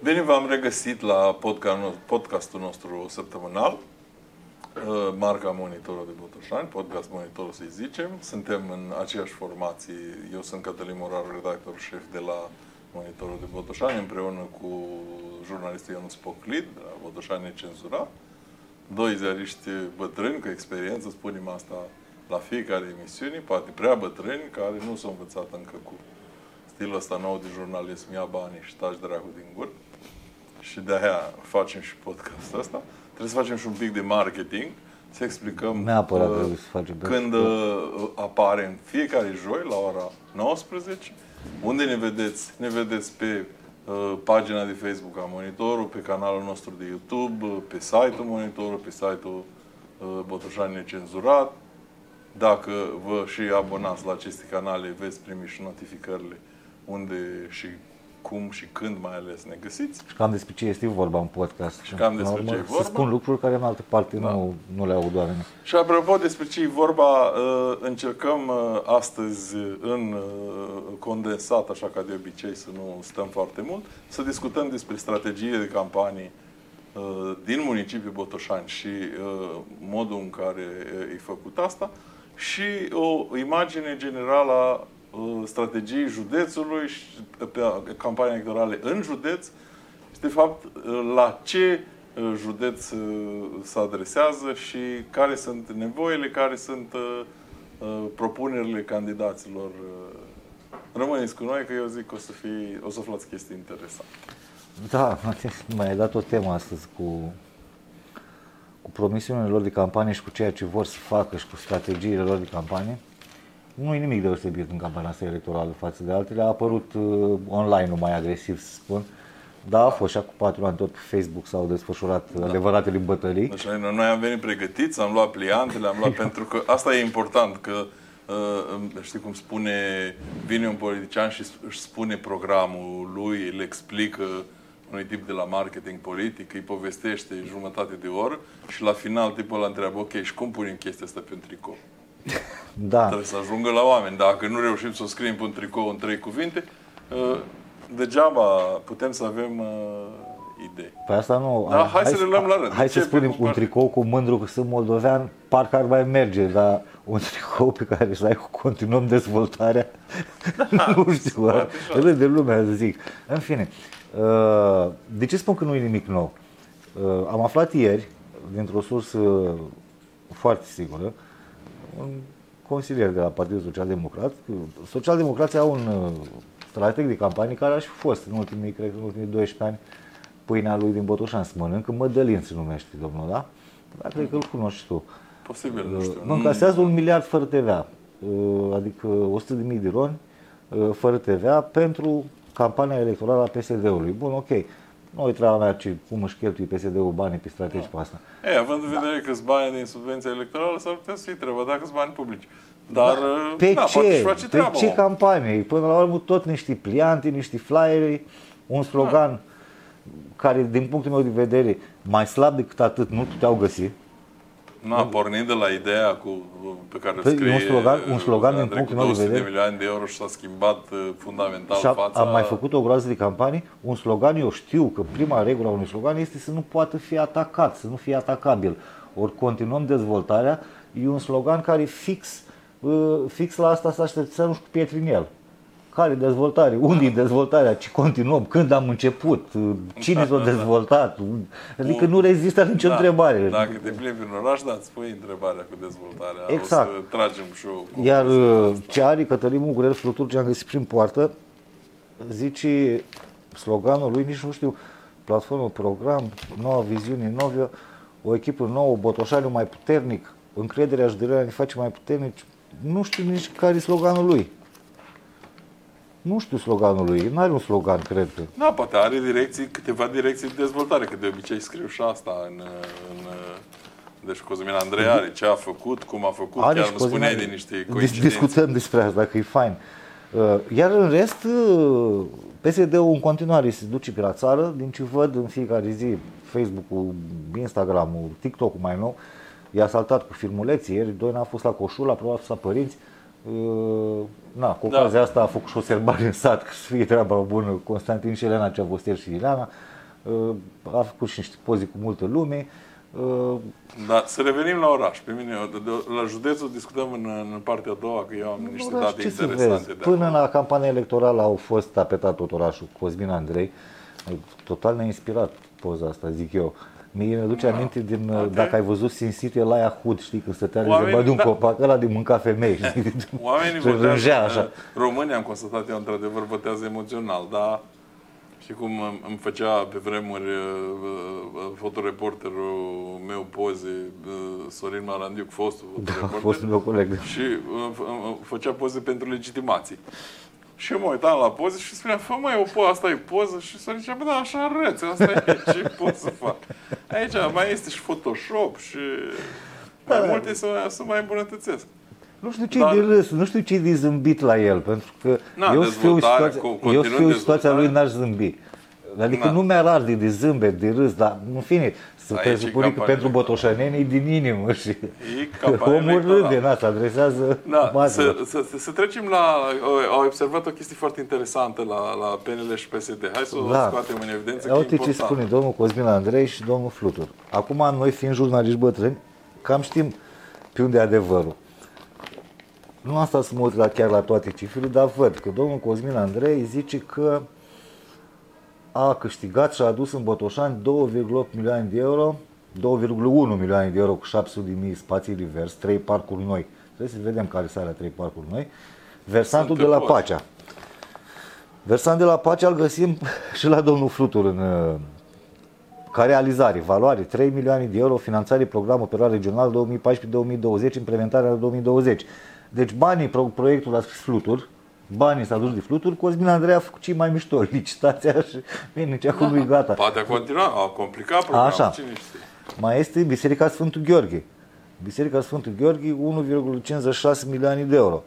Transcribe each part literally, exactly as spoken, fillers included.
Bine v-am regăsit la podcastul nostru săptămânal, marca Monitorul de Botoșani, podcast Monitorul să-i zicem. Suntem în aceeași formație. Eu sunt Cătălin Moraru, redactor șef de la Monitorul de Botoșani, împreună cu jurnalistul Ionuț Poclid, de la Botoșani Necenzurat. Doi ziariști bătrâni cu experiență, spunem asta la fiecare emisiune, poate prea bătrâni, care nu s-au învățat încă cu stilul ăsta nou de jurnalism, ia banii și taci dracu din gură. Și de-aia facem și podcastul ăsta. Trebuie să facem și un pic de marketing, să explicăm Neapărat uh, să facem când uh, apare în fiecare joi la ora nouăsprezece. Unde ne vedeți? Ne vedeți pe uh, pagina de Facebook a Monitorul, pe canalul nostru de YouTube, pe site-ul Monitorul, pe site-ul uh, Botoșani Necenzurat. Dacă vă și abonați la aceste canale, veți primi și notificările unde și cum și când mai ales ne găsiți. Și cam despre ce este vorba în podcast. Și cam despre ce e vorba. Să spun lucruri care în altă parte da. nu, nu le aud oamenii. Și apropo despre ce e vorba, încercăm astăzi în condensat, așa ca de obicei, să nu stăm foarte mult, să discutăm despre strategie de campanii din municipiul Botoșani și modul în care e făcut asta și o imagine generală a strategiei județului și pe campanii electorale în județ și, de fapt, la ce județ se adresează și care sunt nevoile, care sunt propunerile candidaților. Rămâneți cu noi, că eu zic că o să, fie, o să aflați chestii interesante. Da, mai ai dat o temă astăzi cu, cu promisiunile lor de campanie și cu ceea ce vor să facă și cu strategiile lor de campanie. Nu e nimic deosebit în campania asta electorală față de altele. A apărut uh, online-ul mai agresiv, să spun. Da, a fost și acum patru ani tot pe Facebook s-au desfășurat da. adevăratele bătălii. Deci, noi am venit pregătiți, am luat pliantele, am luat pentru că asta e important, că uh, știi cum spune, vine un politician și își spune programul lui, îl explică unui tip de la marketing politic, îi povestește jumătate de oră și la final tipul ăla întreabă, ok, și cum punem chestia asta pe un tricou? Da. Trebuie să ajungă la oameni. Dacă nu reușim să o scriem pe un tricou în trei cuvinte, degeaba putem să avem uh, idei. Păi asta nu. Da, hai, hai să le luăm la rând. Hai să spunem un tricou cu mândru că sunt moldovean, parcă ar mai merge, dar un tricou pe care să ai cu continuăm dezvoltarea, da, nu știu, râde lumea, să zic. În fine, de ce spun că nu e nimic nou? Am aflat ieri, dintr-o sursă foarte sigură, un consilier de la Partidul Social Democrat. Social-democrații au un strateg de campanie care a și fost în ultimii, cred că în ultimii doisprezece ani, pâinea lui din Botoșani să mănâncă, Mădălin se numește domnul, da? Dar cred că îl cunoști tu. Posibil, nu știu. Mă încasează un miliard fără T V A, adică o sută de mii de roni fără T V A pentru campania electorală a P S D-ului. Bun, ok. Noi treaba mea ce, cum își cheltuie P S D-ul banii pe strategii pe asta. Ei, având în vedere da. că sunt bani din subvenția electorală, s-ar putea să fie treaba, dacă sunt bani publici. Dar, da. pe da, ce? Face pe treaba, ce om. campanie? Până la urmă tot niște pliante, niște flyere, un slogan da. care, din punctul meu de vedere, mai slab decât atât, nu puteau găsi. Nu a pornit de la ideea cu, pe care păi, scrie un slogan, un slogan din punctul meu de vedere. două sute de milioane de euro și s-a schimbat fundamental și a, fața. am mai făcut o groază de campanii. Un slogan, eu știu că prima regulă a unui slogan este să nu poată fi atacat, să nu fie atacabil. Ori continuăm dezvoltarea, e un slogan care fix, fix la asta s-a așteptat cu pietri în el. Care dezvoltare? Unde e dezvoltarea? Ce continuăm? Când am început? Cine s-a dezvoltat? Adică nu rezistă nicio da, întrebare. Dacă te plimbi în oraș, da, îți pui întrebarea cu dezvoltarea. Exact. O să tragem și o Iar ce are Cătălin Mugurel, structuri ce am găsit prin poartă, zice sloganul lui, nici nu știu, platformă, program, noua viziune, nouă, o echipă nouă, Botoșaniu mai puternic, încrederea și durerea ne face mai puternici. Nu știu nici care e sloganul lui. Nu știu sloganul lui, nu are un slogan, cred că. Da, poate are direcții, câteva direcții de dezvoltare, că de obicei scriu și asta în... în deci Cosmin Andrei are ce a făcut, cum a făcut, are chiar îmi spuneai de niște coincidențe. Discutăm despre asta, că e fain. Iar în rest, P S D-ul în continuare se duce pe la țară, din ce văd în fiecare zi, Facebook-ul, Instagram-ul, TikTok-ul mai nou, i-a saltat cu filmuleții, ieri doi n-a fost la Coșul, a probat la părinți, Na, cu ocazia da. asta a făcut și o sărbare în sat, că să fie treaba bună, Constantin și Elena, ce a fost el și Ileana. A făcut și niște poze cu multă lume. Da, să revenim la oraș. Pe mine, la județul discutăm în, în partea a doua, că eu am niște oraș, date interesante. Până la campania electorală au fost tapetat tot orașul, Cosmin Andrei. Total ne-a inspirat poza asta, zic eu. Mie mi duce aminte din, okay. dacă ai văzut Sin City la Ahud, știi, când stătea rezervat de un da. copac, ăla de mânca femei. Oamenii votează, așa. Românii, am constatat eu, într-adevăr, votează emoțional, dar știi cum îmi făcea pe vremuri fotoreporterul meu poze, Sorin Marandiuc, fostul fotoreporter, da, fostul meu coleg. Și făcea poze pentru legitimații. Și eu mă uitam la poze și spuneam, fă măi, o poză, asta e poză. Și Sorin zicea, bă, da, așa arăți, asta e, ce pot să fac? Aici mai este și Photoshop și mai da, multe să, să mai îmbunătățesc. Nu știu ce-i Dar... de râs, nu știu ce-i de zâmbit la el, pentru că Na, eu fiu situația, eu fiu situația lui, n-aș zâmbi. Adică Na. nu mi-ar arde de zâmbet, de râs, dar în fine, să presupune că pentru botoșaneni e din inimă și omul râde, na, se adresează da, să, să, să trecem la, au observat o chestie foarte interesantă la, la P N L și P S D. Hai să o da. scoatem în evidență, că uite ce spune domnul Cosmin Andrei și domnul Flutur. Acum noi fiind jurnaliști bătrâni, cam știm pe unde e adevărul. Nu am stat să mă uit la, chiar la toate cifrele, dar văd că domnul Cosmin Andrei zice că a câștigat și a adus în Botoșani două virgulă opt milioane de euro, două virgulă unu milioane de euro cu șapte sute de mii spații livers, trei parcuri noi. Trebuie să vedem care sunt alea trei parcuri noi. Versantul de la Pacea. Versant de la Pacea îl găsim și la domnul Flutur în ca realizare, valoare trei milioane de euro, finanțare program operat regional două mii paisprezece două mii douăzeci, implementarea două mii douăzeci. Deci banii, proiectul a scris Flutur, banii s-a dus de Flutur, Cosmin Andrei a făcut ce mai mișto, licitația și bine, ce acum e gata. Poate a continuat, a complicat programul, așa. Cine știe. Mai este Biserica Sfântul Gheorghe. Biserica Sfântul Gheorghe, unu virgulă cincizeci și șase milioane de euro.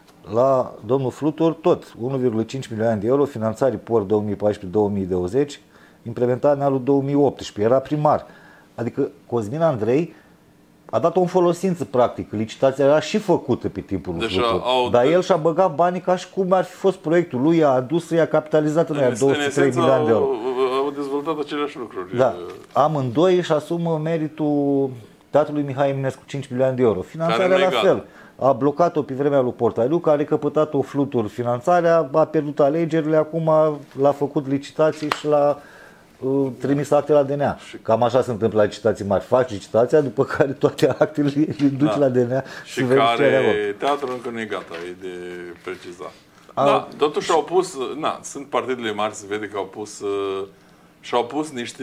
La domnul Flutur, tot, unu virgulă cinci milioane de euro, finanțare P O R două mii paisprezece două mii douăzeci, implementarea în anul două mii optsprezece, era primar. Adică Cosmin Andrei a dat-o în folosință, practic. Licitația era și făcută pe timpul lui Flutur. Au... Dar el și-a băgat banii ca și cum ar fi fost proiectul lui, a adus, i-a capitalizat în ea două sute trei milioane de euro. Au dezvoltat aceleași lucruri. Da. Amândoi își asumă meritul Teatrului Mihai Eminescu, cinci milioane de euro. Finanțarea la fel. A blocat-o pe vremea lui Portaliu, care a recăpătat-o Flutur finanțarea, a pierdut alegerile, acum l-a făcut licitații și l-a uh, trimis acte la D N A. Cam așa se întâmplă la licitații mari. Faci licitația, după care toate actele le duci da. la D N A. Și care teatrul încă nu e gata, e de precizat. A... Da, totuși au pus, na, sunt partidele mari, se vede că au pus, uh, și-au pus niște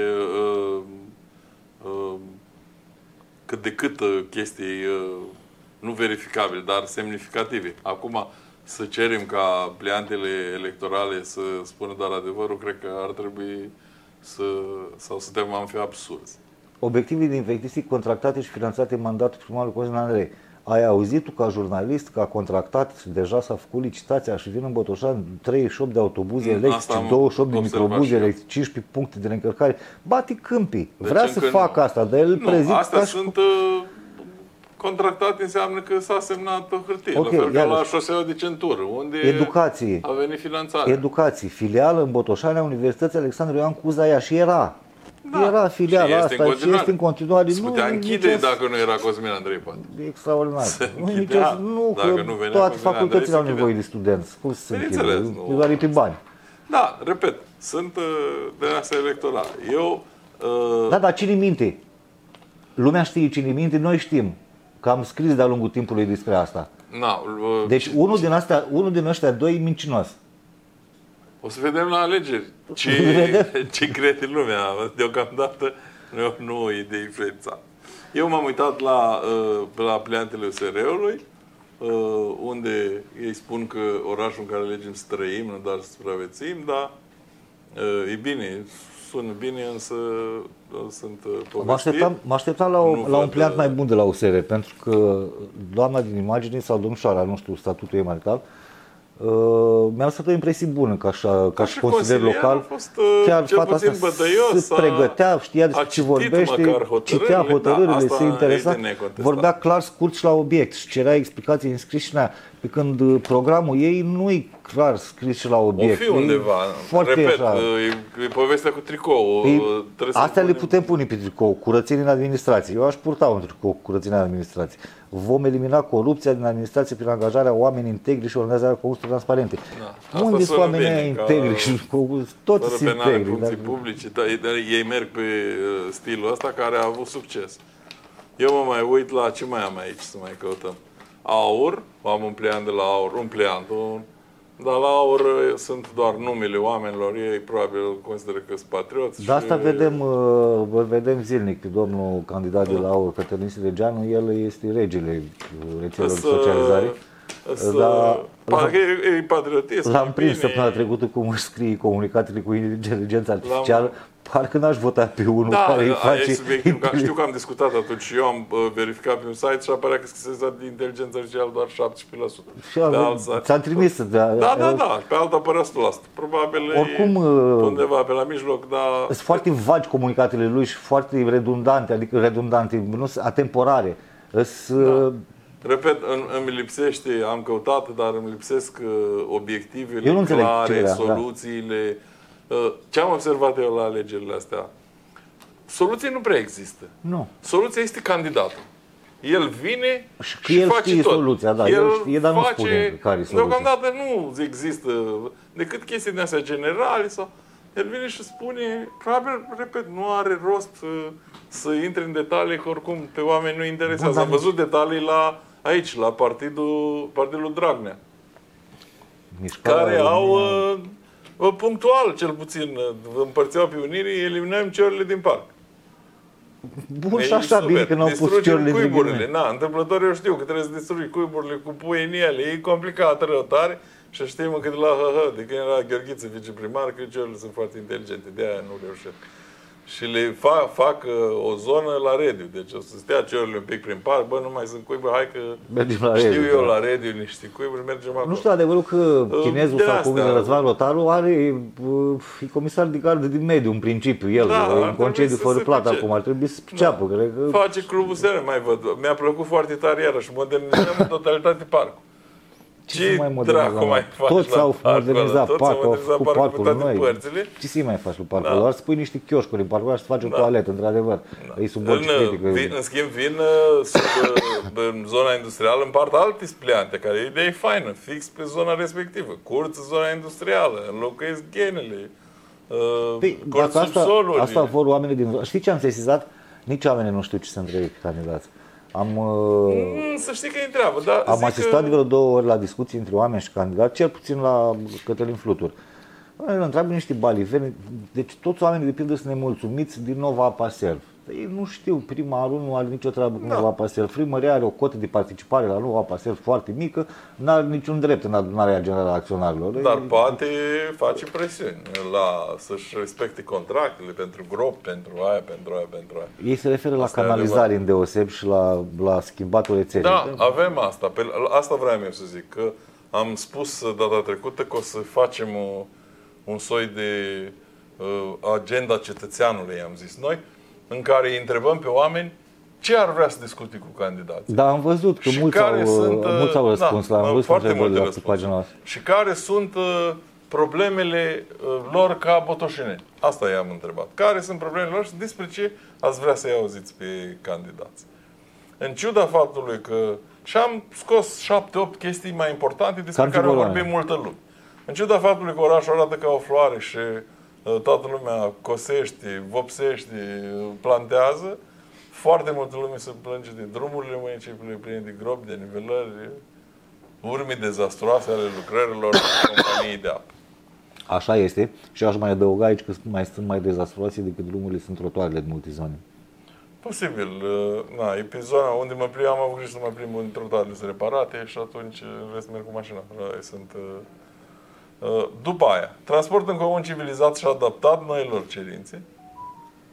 uh, uh, cât de cât uh, chestii uh, nu verificabile, dar semnificative. Acum, să cerem ca pliantele electorale să spună doar adevărul, cred că ar trebui să, sau suntem am fi absurzi. Obiectivele de investiții contractate și finanțate în mandatul primarului Cosmin Andrei. Ai auzit tu ca jurnalist că a contractat, deja s-a făcut licitația și vin în Botoșani treizeci și opt de autobuze electrice, douăzeci și opt de microbuze electrice, cincisprezece puncte de încărcare. Bate câmpii. Deci vrea să facă nu. asta, dar el nu, prezic astea sunt cu... contractate, înseamnă că s-a semnat o hârtie. Okay, la fel ca la șoseaua de centură, unde educație, a venit finanțarea. Educație. Filială în Botoșani a Universității Alexandru Ioan Cuza Iași era. Da. Era filiala asta și este în continuare. Se putea închide nici dacă nu era Cosmin Andrei, poate. E extraordinar. Nu, nicio, nu, că nu toate facultățile au nevoie de studenți. Cum se închide? Nu doar pe bani. Da, repet, sunt uh, de asta electorală. Eu... Uh... Da, dar cine minte? Lumea știe cine minte, noi știm. Că am scris de-a lungul timpului despre asta. Na, uh, deci ce, unul din astea, unul din ăștia doi e mincinos. O să vedem la alegeri ce, ce crede lumea. Deocamdată nu, nu e de influența. Eu m-am uitat la, la pliantele U S R-ului, unde ei spun că orașul în care alegem să trăim, nu doar să supraviețuim, dar e bine, sună bine, însă sunt povestiri. Mă așteptam, mă așteptam la, o, la un pliant mai bun de la U S R, pentru că doamna din imagine sau domnișoara, nu știu, statutul ei marital, Uh, mi-a lăsat o impresie bună ca, așa, ca și consilier local. A fost, uh, chiar fata asta bătăios, se pregătea, știa despre ce vorbește, citea hotărârile, da, se interesa, vorbea clar, scurt și la obiect și cerea explicații în scris și n-aia. Pe când programul ei nu e clar scris și la obiect. O fi undeva. Repet, așa. E, e povestea cu tricou. Astea le putem pune pe tricou, curățenie în administrație. Eu aș purta un tricou cu curățenie în administrație. Vom elimina corupția din administrație prin angajarea oamenilor integri și organizarea concursuri transparente. Da. Unde sunt oamenii integri și toți sunt integri? Funcții dar... publice, dar ei merg pe stilul ăsta care a avut succes. Eu mă mai uit la ce mai am aici să mai căutăm. Aur, am un pliant de la Aur, un pliant, un, dar la Aur sunt doar numele oamenilor, ei probabil consideră că sunt patrioți. De asta și... vedem, uh, vedem zilnic pe domnul candidat de la Aur, Cătălin Silegeanu, el este regele rețelelor de socializare. Dar parcă e, e patriotism. L-am prins săptămâna trecută cum își scrie comunicatele cu inteligența artificială. Parcă n-aș vota pe unul da, care îi face... Subiectul, știu că am discutat atunci și eu am uh, verificat pe un site și apărea că scrisese de inteligență artificială doar șaptesprezece la sută. Ți-am trimis. Da, da, da, da, pe alta apărea o sută la sută. Probabil oricum, e undeva pe la mijloc, dar... Sunt foarte vagi comunicatele lui și foarte redundante, adică redundante, nu atemporare. Da. Repet, îmi lipsește, am căutat, dar îmi lipsesc obiectivele clare, soluțiile. Da. Ce am observat eu la alegerile astea? Soluții nu prea există. Nu. Soluția este candidatul. El vine și, și el face tot. Soluția, da. El, el știe, dar nu spune care e soluția. Deocamdată nu există decât chestii din astea generale sau... El vine și spune, probabil, repet, nu are rost să intre în detalii, că oricum pe oameni nu interesează. Bun, am văzut detalii la aici, la partidul, partidul Dragnea, Mișcarea care au uh, punctual, cel puțin, împărțeau pe unirii, eliminăm ciorile din parc. Bun, și așa bine că n-au pus ciorile din cuiburile. Na, întâmplător eu știu că trebuie să distrugi cuiburile cu pui în ele. E complicat, rău tare. Și știm că de la H H, de când era Gheorghiță viceprimar, că ciorile sunt foarte inteligente. De aia nu reușesc. Și le fac, fac uh, o zonă la rediu. Deci o să stea ciorile un pic prin parc. Bă, nu mai sunt cuiburi, hai că la știu rediu, eu da. La rediu niște cuiburi, mergem acolo. Nu știu adevărul că chinezul uh, sau cum e Răzvan Rotaru are uh, e comisar de gardă din mediu, în principiu, el, da, în concediu fără plată acum, ar trebui să priceapă. Da. Cred că... Face clubul seară, mai văd. Mi-a plăcut foarte tare iarăși, modernizăm în totalitate parcul. Ce dracu mai faci? Toți au modernizat parcul, au făcut parcul noi. Părțile. Ce să-i mai faci lui parcul? Doar să pui niște chioșcuri în parcul și să faci o toaletă, într-adevăr. E sub orice critică. În schimb, vin în zona industrială, împart alte spliante, care e idee faină, fix pe zona respectivă. Curți zona industrială, înlocuiesc genele, curți subsoluri. Asta vor oamenii din... Știi ce am sesizat? Nici oamenii nu știu ce să întrebe pe candidați. Am, mm, să știi că e întreabă, dar am asistat că... de vreo două ori la discuții între oameni și candidați, cel puțin la Cătălin Flutur. Îl întreabă niște baliveni, deci toți oamenii de pildă sunt nemulțumiți din Nova Apaserv. Ei nu știu, primarul nu are nicio treabă cu da. Nova Apaserv. Primăria are o cotă de participare la Nova Apaserv foarte mică, nu are niciun drept în adunarea generală a acționarilor. Dar Ei... poate face presiuni la să-și respecte contractele pentru grop, pentru aia, pentru aia, pentru aia. Ei se referă la asta canalizare în deoseb și la, la schimbatul rețelei. Da, avem asta. Pe, asta vreau eu să zic, că am spus data trecută că o să facem o, un soi de uh, agenda cetățeanului, am zis noi, în care îi întrebăm pe oameni ce ar vrea să discute cu candidații. Da, am văzut că mulți au, sunt, mulți au răspuns da, la am foarte multe răspunsuri. Și care sunt uh, problemele uh, lor ca botoșeneni. Asta i-am întrebat. Care sunt problemele lor și despre ce ați vrea să-i auziți pe candidați. În ciuda faptului că... Și am scos șapte opt chestii mai importante despre Cam care au vorbit multă lume. În ciuda faptului că orașul arată ca o floare și toată lumea cosește, vopsește, plantează, foarte multă lume se plânge de drumurile municipului pline de gropi, de nivelări, urme dezastruoase ale lucrărilor companiei de apă. Așa este. Și aș mai adăuga aici că mai sunt mai dezastruoase decât drumurile, sunt trotuarele în multe zone. Posibil. Na, e pe zona unde mă plimb, am avut grijă să mă plimb în trotuarele sunt reparate și atunci în rest merg cu mașina. Sunt... După aia, transport în comun civilizat și adaptat noilor cerințe.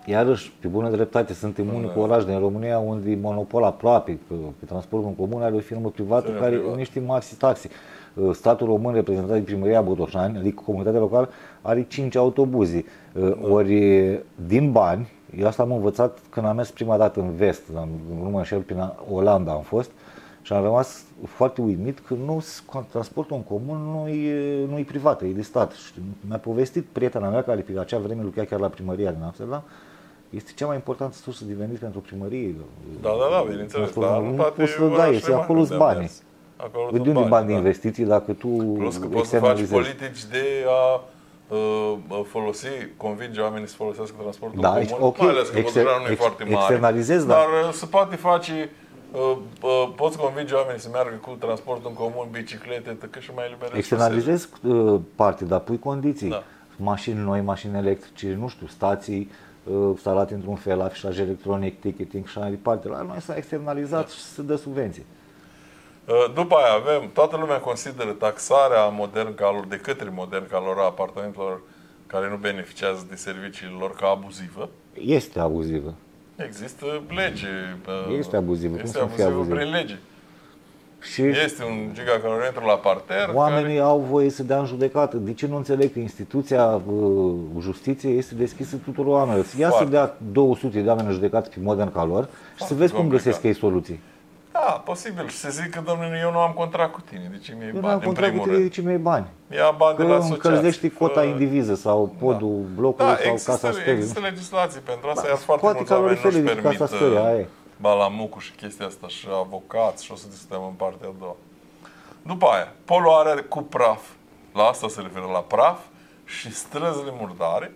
iarăși, pe bună dreptate, suntem unicul oraș din România unde e monopol aproape pe, pe transportul în comun, are o firmă privată care privat. niște maxi taxe. Statul român, reprezentat de Primăria Botoșani, adică comunitatea locală, are cinci autobuze. Ori din bani, eu asta am învățat când am mers prima dată în vest, nu mă înșel, prin Olanda am fost, și am rămas foarte uimit că nu, transportul în comun nu e, nu e privat, e de stat. Și mi-a povestit prietena mea, care pe acea vreme lucra chiar la primăria din Amsterdam, este cea mai importantă sursă de venit pentru primărie. Da, da, da, bineînțeles. Dar nu poți să dai, este acolo banii. De unde bani de investiții dacă tu Plus că poți să faci politici de a uh, folosi, convinge oamenii să folosească transportul da, comun, okay. mai ales că Botoșani nu e foarte mare. Externalizezi, dar da. se poate face, uh, uh, poți convinge oamenii să meargă cu transportul în comun, biciclete, că și mai eliberezi. Externalizezi uh, parte, dar pui condiții. Da. Mașini noi, mașini electrice, nu știu, stații uh, instalate într-un fel, afișaj electronic, ticketing și așa mai departe. La noi s-a externalizat da. și se dă subvenții. După aia avem, toată lumea consideră taxarea modern calor, de către modern calor a apartamentelor care nu beneficiază de serviciile lor ca abuzivă. Este abuzivă. Există lege. Este abuzivă. Este Cum abuzivă abuzivă prin lege. Și este un gigacalometru la parter. Oamenii care... au voie să dea în judecată. De ce nu înțeleg că instituția uh, justiției este deschisă tuturor oamenilor? Ia Foarte. să dea două sute de oameni în judecată pe modern calor și Foarte să vezi cum găsesc ei soluții. Da, posibil. Și să zic că, domnule, eu nu am contract cu tine, de ce mi-ai bani? Eu nu am contract cu tine, de ce mi-ai bani? Ia bani că de la asociație. încălzești cota indiviză sau podul da. blocului da, sau există, casa stării. există legislații pentru asta, da, iar foarte mulți oameni nu-și permit stării, balamucul și chestia asta și avocați și o să discutăm în partea a doua. După aia, poluarea cu praf. La asta se referă, la praf și străzile murdare.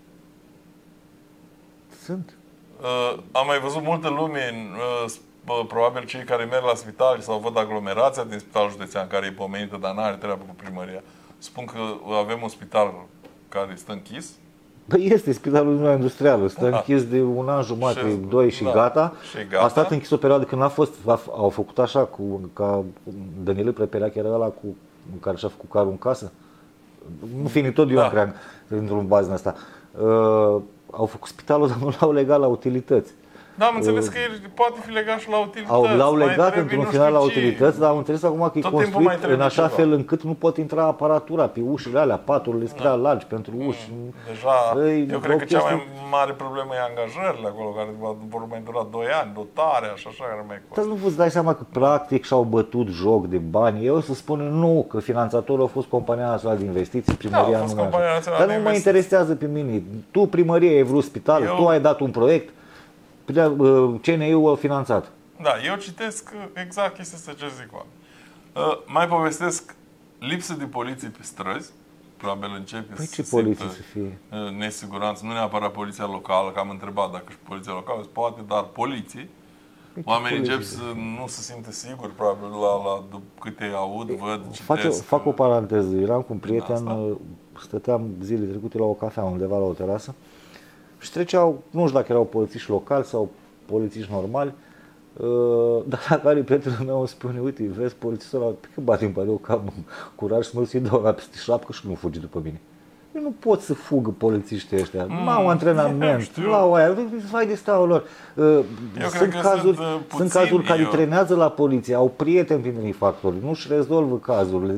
Sunt. Uh, am mai văzut multă lume, uh, probabil cei care merg la spital sau văd aglomerația din spitalul județean, care e pomenită, dar n-are treabă cu primăria. Spun că avem un spital care stă închis. Păi este spitalul meu industrial, stă da. închis de un an jumate, și, doi și, da, gata. și gata. A stat închis o perioadă când a fost, a, au făcut așa, cu, ca Daniel Prăperea, era ăla cu, care și-a făcut carul în casă. Nu fiind tot eu, da. cred, într-un bază ăsta. Uh, au făcut spitalul, dar nu l-au legat la utilități. Da, am înțeles că poate fi legat și la utilități. Au, l-au legat într-un final la utilități, dar am înțeles acum că e construit în așa ceva. fel încât nu pot intra aparatura pe ușile alea, paturile sunt prea largi pentru uși. Deja, Ei, eu cred că cea mai mare problemă e angajările acolo, care vor mai dura doi ani, dotarea și așa, care mai costă. Dar nu vă dai seama că practic și-au bătut joc de bani. Eu să spun nu, că finanțatorul a fost Compania Națională de Investiții, primăria da, nu mai Dar nu mă interesează pe mine. Tu, primărie, ai vrut spital, eu... tu ai dat un proiect, C N I-ul a finanțat. Da, eu citesc exact chestia asta ce zic oameni. Uh, mai povestesc lipsă de poliție pe străzi. Probabil începe păi să ce poliție să fie? Nesiguranță. Nu neapărat poliția locală, că am întrebat dacă și poliția locală poate, dar poliție. Păi oamenii încep să nu se simte siguri, probabil, la, la câte aud, văd, citesc. Fac o paranteză. Eram cu un prieten, stăteam zilele trecute la o cafea undeva la o terasă și treceau, nu știu dacă erau polițiști locali sau polițiști normali, dar la care prietenul meu îmi spune, uite, vezi polițistul ăla, pe că bate-mi pe eu că am curaj să mă să-i dau la peste șapcă și nu fugi după mine. Eu nu pot să fugă polițiștii ăștia, mm, n-au antrenament, nu au aia, vai de steaua lor. Sunt cazuri, sunt, sunt cazuri care eu. trenează la poliție, au prieteni printre factori, nu-și rezolvă cazurile.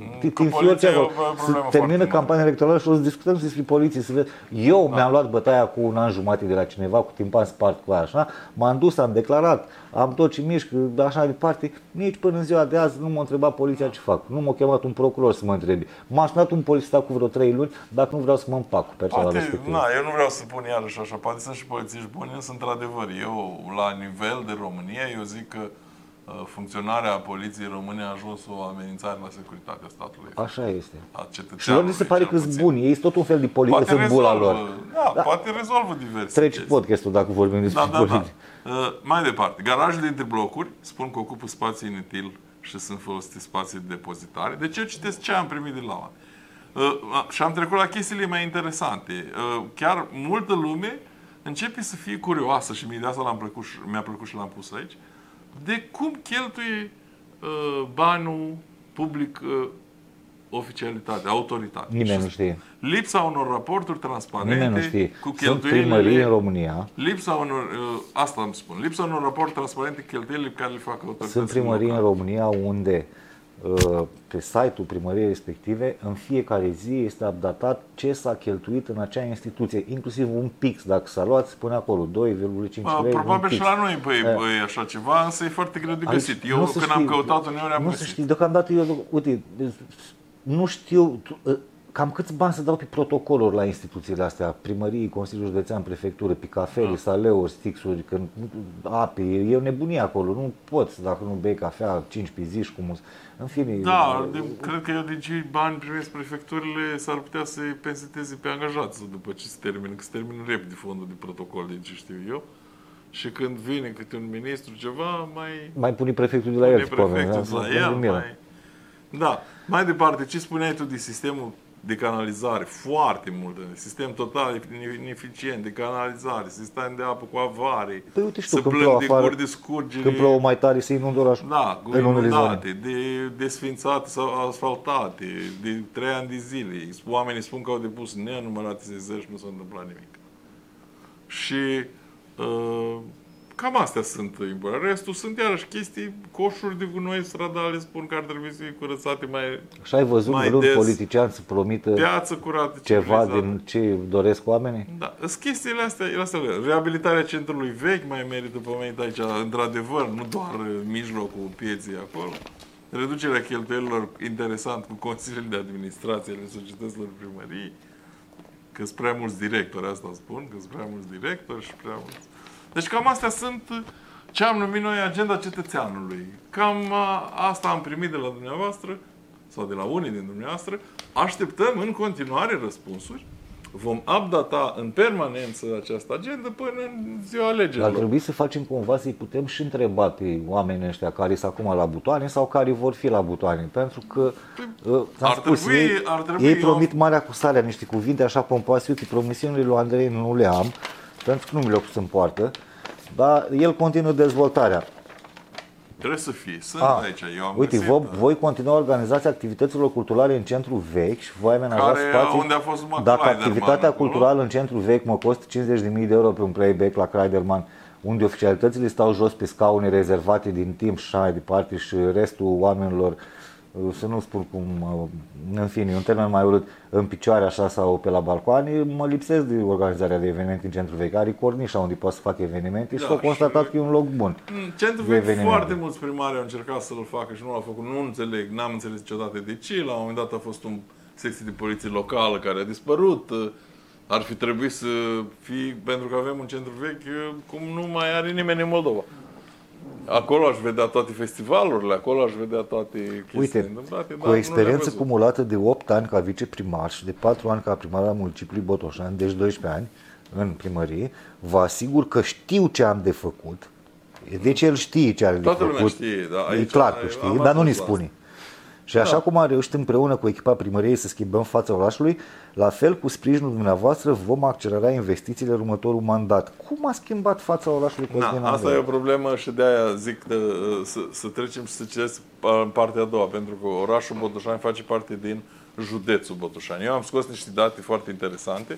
Se termină campania electorală și o să discutăm despre poliție. Să vezi. Eu da. mi-am luat bătaia cu un an jumate de la cineva, cu timpan spart cu aia, așa, m-am dus, am declarat, am tot ce mișc, așa departe. Nici până în ziua de azi nu m-a întrebat poliția ce fac. Nu m-a chemat un procuror să mă întrebe. M-a sunat un polițist cu vreo trei luni, dacă nu vreau să mă împac cu persoana respectivă. Na, eu nu vreau să pun iarăși așa, poate sunt și polițiști buni, însă într-adevăr, eu la nivel de România, eu zic că uh, funcționarea poliției române a ajuns o amenințare la securitatea statului. Așa este. Și lor se pare că sunt buni, ei sunt tot un fel de poliție, sunt bula lor. Da, da, poate rezolvă diverse Treci chestii. Podcastul dacă vorbim despre da, da, poliție. Da. Uh, mai departe, garajele dintre blocuri spun că ocupă spații inutil și sunt folosite spații de depozitare. Deci eu citesc ce am primit de la oameni. Uh, și am trecut la chestiile mai interesante. Uh, chiar multă lume începe să fie curioasă și mie de asta l-am plăcut, mi-a plăcut și l-am pus aici, de cum cheltuie uh, banul public uh, oficialitate, autoritate. Nimeni nu știe. Lipsa unor raporturi transparente Nimeni nu știe. cu Sunt primării în România. Lipsa unor, asta îmi spun, lipsa unor raporturi transparente cheltuielile pe care le fac autoritățile. Sunt primării locale în România unde pe site-ul primăriei respective în fiecare zi este updatat ce s-a cheltuit în acea instituție, inclusiv un pix, dacă s-a luat, spune acolo doi virgulă cinci lei. Probabil și la noi băi, băi, așa ceva, însă e foarte greu de găsit. Eu când știi, am căutat uneori am nu găsit. Nu știi, deocamdată eu, uite, nu știu cam câți bani se dau pe protocoluri la instituțiile astea, primării, Consiliul Județean, Prefectură, pe cafele, saleuri, stixuri, când ape, e o nebunie acolo, nu poți dacă nu bei cafea cinci pe zi și cum. În fine, da, de, cred că eu de ce bani primesc prefecturile s-ar putea să-i penseteze pe angajați după ce se termină, că se termină repede fondul de protocol, din ce știu eu. Și când vine câte un ministru ceva, mai... Mai pune prefectul de la el. Prefectul de la el, mai... Da. Mai departe, ce spuneai tu de sistemul de canalizare? Foarte mult. Sistem total ineficient de canalizare, sistem de apă cu avarii, păi, uite, știu, să plâng de guri de scurgere. Când plouă mai tare se inundă orașul. Da, guri inundate, de desfințate sau asfaltate, de trei ani de zile. Oamenii spun că au depus nenumărate sesizări și nu s-a întâmplat nimic. Și... Uh, Cam astea sunt importante. Restul sunt iarăși chestii, coșuri de gunoi stradale spun că ar trebui să fie curățate mai Și ai văzut vreun politician să promită piață curată, ceva din ce doresc oamenii? Da, sunt chestiile astea, astea. Reabilitarea centrului vechi mai merită pomenit aici, într-adevăr, nu doar mijlocul pieței acolo. Reducerea cheltuielilor, interesant, cu consiliile de administrație ale societăților primării, că sunt prea mulți directori, asta spun, că sunt prea mulți directori și prea mulți... Deci cam astea sunt ce am numit noi agenda cetățeanului. Cam asta am primit de la dumneavoastră, sau de la unii din dumneavoastră. Așteptăm în continuare răspunsuri. Vom updata în permanență această agendă până în ziua alegerilor. Ar trebui să facem cumva să-i putem și întreba pe oamenii ăștia care sunt acum la butoane sau care vor fi la butoane. Pentru că, păi, ar spus, trebui, ei, ar trebui ei promit eu... marea cu sarea, niște cuvinte așa pompoase. Uite, promisiunile lui Andrei nu le am, pentru că nu mi le-au pus în poartă, dar el continuă dezvoltarea. Trebuie să fie. Sunt A, aici. Eu am uite, găsit, voi, voi continua organizația activităților culturale în centru vechi și voi amenaja spații. Unde a fost dacă activitatea culturală în centru vechi mă costă cincizeci de mii de euro pe un playback la Kreiderman, unde oficialitățile stau jos pe scaune rezervate din timp și așa mai departe și restul oamenilor, să nu spun cum, în fine, un termen mai urât, în picioare așa sau pe la balcoane, mă lipsesc de organizarea de evenimente în centru vechi. Are cornișa unde poți să fac evenimente da, și s-a constatat și... că e un loc bun. Centru vechi foarte mulți primari au încercat să-l facă și nu l-au făcut. Nu înțeleg, n-am înțeles niciodată de ce. La un moment dat a fost un secție de poliție locală care a dispărut. Ar fi trebuit să fie, pentru că avem un centru vechi cum nu mai are nimeni în Moldova. Acolo aș vedea toate festivalurile, acolo aș vedea toate chestiile Uite, întâmplate. Cu o experiență cumulată de opt ani ca viceprimar și de patru ani ca primar al municipiului Botoșani, deci doisprezece ani în primărie, vă asigur că știu ce am de făcut. Deci el știe ce are de Toată făcut. Știe, da, e clar că știe, dar nu ne spune. Și așa da. cum am reușit împreună cu echipa primăriei să schimbăm fața orașului, la fel cu sprijinul dumneavoastră vom accelera investițiile în următorul mandat. Cum a schimbat fața orașului Cosmin da, asta e o problemă și de aia zic de, să, să trecem și să citesc în partea a doua, pentru că orașul Botoșani face parte din județul Botoșani. Eu am scos niște date foarte interesante,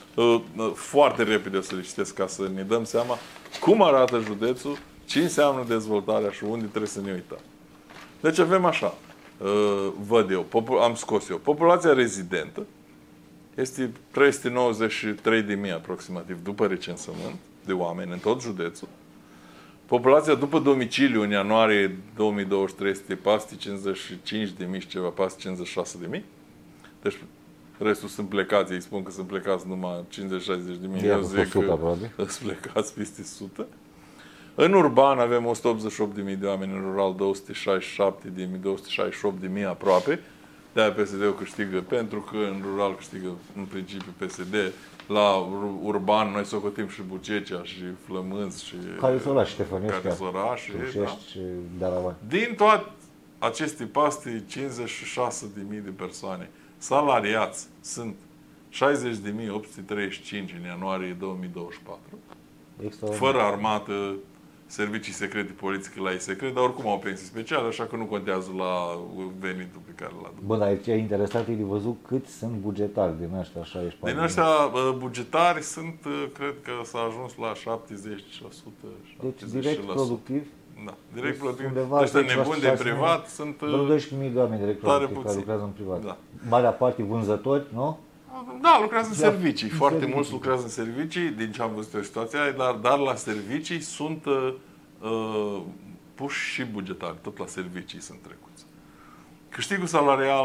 foarte repede o să le citesc ca să ne dăm seama cum arată județul, ce înseamnă dezvoltarea și unde trebuie să ne uităm. Deci avem așa. Uh, văd eu, am scos eu. Populația rezidentă este trei sute nouăzeci și trei de mii aproximativ după recensământ de oameni în tot județul. Populația după domiciliu în ianuarie două mii douăzeci și trei este patru sute cincizeci și cinci de mii și ceva, patru sute cincizeci și șase de mii. Deci restul sunt plecați, ei spun că sunt plecați numai cincizeci șaizeci de mii. Eu zic că sunt plecați peste o sută. În urban avem o sută optzeci și opt de mii de oameni, în rural două sute șaizeci și șapte de mii, două sute șaizeci și opt de mii aproape. De-aia P S D-ul câștigă, pentru că în rural câștigă în principiu P S D. La urban noi socotim și Bucecea și Flămânzi și... Care sunt oraș, Ștefănești, care sunt orașe, da. De la din toate aceste patru cincizeci și șase de mii de persoane salariați sunt șaizeci de mii opt sute treizeci și cinci în ianuarie două mii douăzeci și patru. Fără armată, servicii secrete, poliție, că la ei secret, dar oricum au pensii speciale, așa că nu contează la venitul pe care l-a. Bă, dar aici e interesant, e de văzut câți sunt bugetari din ăștia șaizeci și patru. Din ăștia bugetari sunt, cred că s-a ajuns la șaptezeci la sută. Deci direct productiv. Da, direct deci productiv. Ăștia nebuni de privat sunt... doisprezece mii de oameni direct productiv care lucrează în privat. Da. Marea parte vânzători, nu? Da, lucrează în servicii. În Foarte servicii. mulți lucrează în servicii, din ce am văzut eu situația, dar, dar la servicii sunt uh, puși și bugetari. Tot la servicii sunt trecuți. Câștigul salarial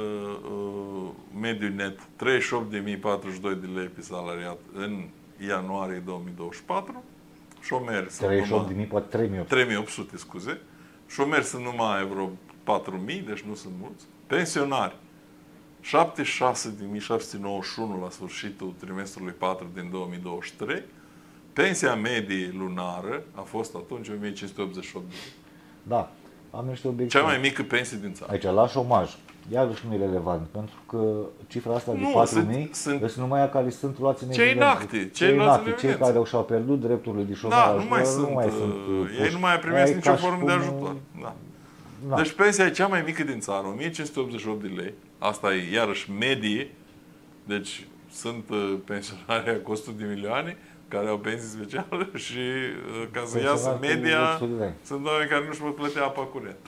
uh, mediu net treizeci și opt de mii patruzeci și doi de lei pe salariat în ianuarie două mii douăzeci și patru. Șomeri treizeci și opt de mii, poate trei mii opt sute. trei mii opt sute, scuze. Șomeri sunt numai vreo patru mii, deci nu sunt mulți. Pensionari șaptezeci și șase de mii șapte sute nouăzeci și unu la sfârșitul trimestrului patru din două mii douăzeci și trei. Pensia medie lunară a fost atunci o mie cinci sute optzeci și opt de lei. Da, am niște obiective. Cea mai mică pensie din țară. Aici, la șomaj, iarăși nu e relevant, pentru că cifra asta de patru mii sunt numai aia care sunt luați în cei inacti, cei, inacti, cei care și-au pierdut drepturile de șomaj. Da, nu mai sunt, nu mai sunt ei nu mai primesc nicio formă de ajutor. Da. Da. Deci pensia e cea mai mică din țară, o mie cinci sute optzeci și opt de lei. Asta e iarăși medie. Deci sunt uh, pensionari cu o sută de milioane care au pensii speciale și uh, ca să iasă media sunt oameni care nu-și pot plăti apa curentă.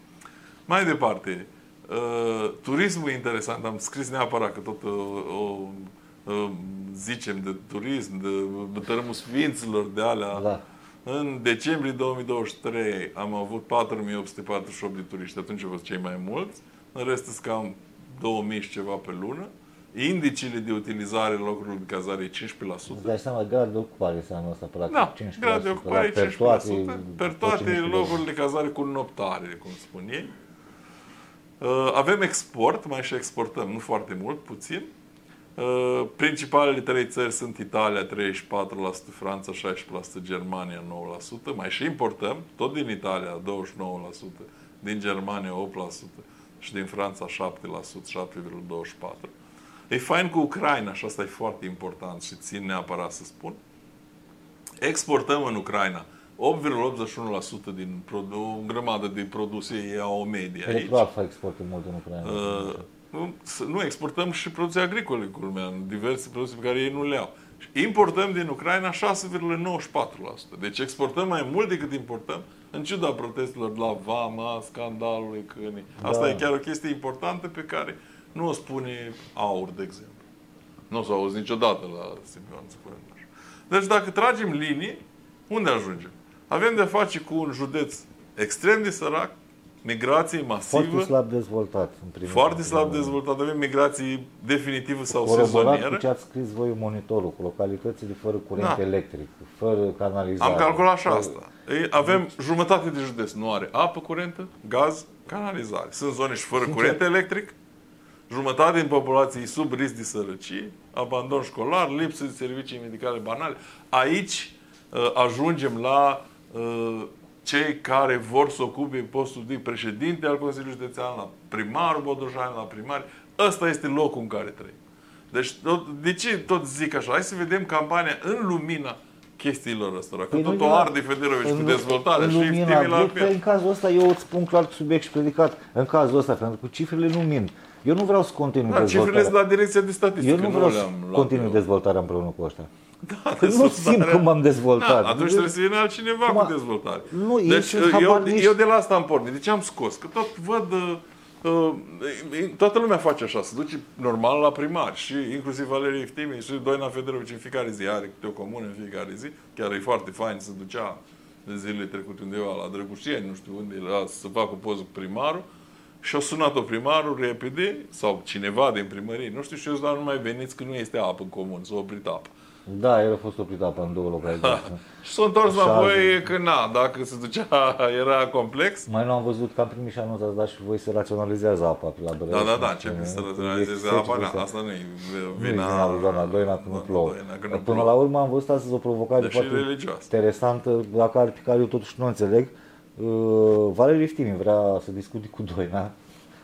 Mai departe, uh, turismul e interesant. Am scris neapărat că tot uh, o uh, zicem de turism, de tărâmul sfinților, de alea. Da. În decembrie două mii douăzeci și trei am avut patru mii opt sute patruzeci și opt de turiști, atunci au fost cei mai mulți. În rest sunt cam două mii și ceva pe lună. Indicele de utilizare locurilor de cazare e cincisprezece la sută. Îți dai seama, grad de ocupare înseamnă asta, practic, da, cincisprezece la sută. grad de ocupare e cincisprezece la sută. Per toate locurile de cazare cu noptare, cum spun ei. Avem export, mai și exportăm, nu foarte mult, puțin. Uh, principalele trei țări sunt Italia treizeci și patru la sută, Franța șaisprezece la sută, Germania nouă la sută. Mai și importăm, tot din Italia douăzeci și nouă la sută, din Germania opt la sută și din Franța șapte la sută, șapte virgulă douăzeci și patru la sută. E fain cu Ucraina și asta e foarte important și țin neapărat să spun. Exportăm în Ucraina opt virgulă optzeci și unu la sută din o grămadă de produse, e o medie aici. Electroalfa exportă mult în Ucraina. Uh, Nu, exportăm și produse agricole, culmea, diverse produse pe care ei nu le au. Importăm din Ucraina șase virgulă nouăzeci și patru la sută. Deci exportăm mai mult decât importăm, în ciuda protestelor la Vama, scandalului Câini. Asta da. E chiar o chestie importantă pe care nu o spune Aur, de exemplu. Nu o să auzi niciodată la Simeon. Deci dacă tragem linii, unde ajungem? Avem de-a face cu un județ extrem de sărac, migrație masivă. Foarte slab dezvoltat. În primul foarte slab dezvoltat. Avem migrație definitivă sau sezonieră. Cu ce ați scris voi în monitorul, cu localitățile fără curent da. electric, fără canalizare. Am calculat și fără... asta. Ei, avem jumătate de județ. Nu are apă curentă, gaz, canalizare. Sunt zone și fără Sincer. curent electric. Jumătate din populație e sub risc de sărăcie, abandon școlar, lipsă de servicii medicale banale. Aici uh, ajungem la uh, cei care vor să ocupe postul de președinte al Consiliului Județean, la primarul Bodoșani, la primari. Ăsta este locul în care trăim. Deci, de ce tot zic așa? Hai să vedem campania în lumina chestiilor ăstora. Că păi tot o arde Federovici cu dezvoltare și iftimii la piață. În cazul ăsta eu îți spun clar subiect și predicat. În cazul ăsta, pentru că cifrele nu mint. Eu nu vreau să continui da, dezvoltarea. Cifrele sunt la direcția de statistică. Eu nu vreau nu să continui dezvoltarea împreună cu ăștia. Da, nu simt cum am dezvoltat. Da, atunci trebuie să vină altcineva cum a... cu dezvoltare. Nu, deci eu, eu de la asta am pornit. De ce am scos? Că tot văd... Uh, toată lumea face așa. Se duce normal la primari. Și inclusiv Valerie Iftimi și Doina Federovici în fiecare zi. Are câte o comună în fiecare zi. Chiar e foarte fain să ducea de zilele trecute undeva la Drăgușeni, nu știu unde, la, să facă o poză cu primarul. Și-a sunat-o primarul repede, sau cineva din primărie, nu știu, și eu zic, dar nu mai veniți că nu este apă în comun, s-a oprit apă. Da, el a fost oprit apă în două localități. Și s-a întors înapoi că na, dacă se ducea, era complex. Mai nu am văzut că am primit și anunț, ați dat și voi se raționalizează apa pe la Bărești. Da, da, da, începe să raționalizeze apa, na, asta nu e vina... Nu e doamna Doina că nu plouă. Până la urmă am văzut astăzi o provocare foarte interesantă, la care, pe care eu totuși nu înțeleg. Valerie Iftimi vrea să discute cu Doina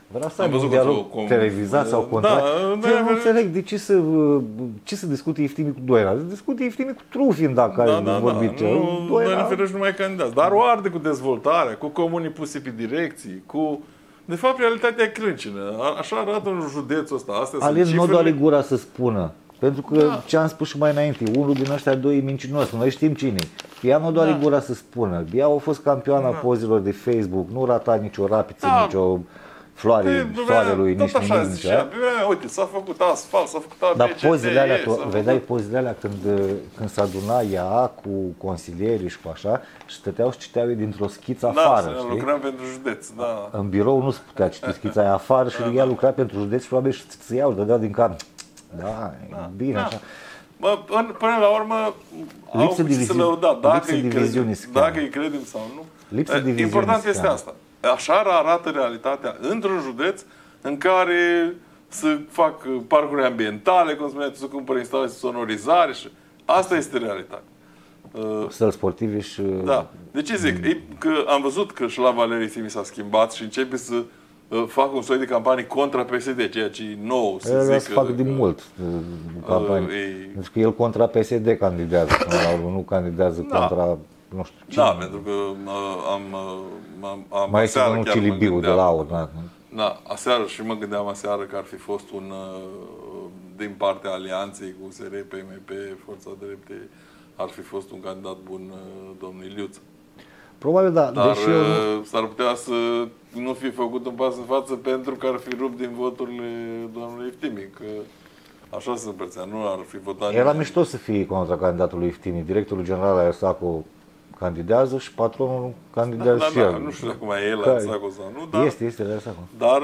Vreau să ai un dialog cum... televizat sau contract. Da, da, nu înțeleg de ce să, ce să discute Iftimi cu Doina. Să discute Iftimi cu Trufin dacă da, ai da, vorbit. Da. Nu, Doina Fereș nu mai candidați. Dar o arde cu dezvoltarea, cu comunii puse pe direcții, cu... De fapt, realitatea e crâncină. Așa arată un județul ăsta. Astea Alin nu doar gura să spună. Pentru că da. ce am spus și mai înainte, unul din ăștia doi e mincinos, noi știm cine. Ea nu doar da. gura să spună. Ea a fost campioana da. pozilor de Facebook, nu rata nicio rapiță, da. nicio floare soarelui, nici nimic. Nici, uite, s-a făcut asfalt, s-a făcut A B C D E. Dar pozile alea, tu vedeai pozile alea când, când s-a aduna ea cu consilierii și cu așa și stăteau și citeau dintr-o schiță afară. Da, lucram pentru județ, da. În birou nu se putea citi schița aia afară și ea lucra pentru județ și probabil și să iau, dădeau din cap. Da, da, bine da. așa. Bă, până la urmă, lipsă au ce să lăuda. Dacă îi credem, dacă îi credem sau nu. Lipsă important este asta. Așa arată realitatea într-un județ în care să fac parcuri ambientale, cum spuneai, să cumpăr instalații de sonorizare și asta este realitatea. Săli sportive și... Da. De ce zic? E că am văzut că și la Valerii Iftimi s-a schimbat și începe să fac un soi de campanii contra P S D, ceea ce e nou, să el zic. Să fac din mult campanii. Uh, Deci că el contra P S D candidează, până la urmă, nu candidează da. contra, nu știu cine. Da, pentru că am... am, am mai este domnul Cilibiu de la Aur. Da. Da, aseară și mă gândeam aseară că ar fi fost un, din partea alianței cu U S R, P M P, Forța Drepte, ar fi fost un candidat bun, domnul Iliuță. Probabil da. Dar deși eu... s-ar putea să nu fi făcut un pas în față pentru că ar fi rupt din voturile domnului Iftimi, că așa se împărțea, nu ar fi votat. Era mișto să fie contra candidatului Iftimi. Directorul general al Saco candidează și patronul candidează da, și da, el. Da, nu știu acum e el la Saco sau nu, dar... Este, este la Saco. Dar,